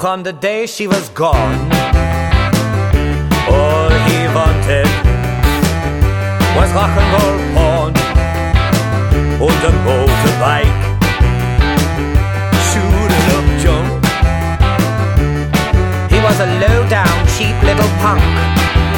from the day she was gone. All he wanted was rock and roll porn und a motorbike. Shooting up junk. He was a low-down, cheap little punk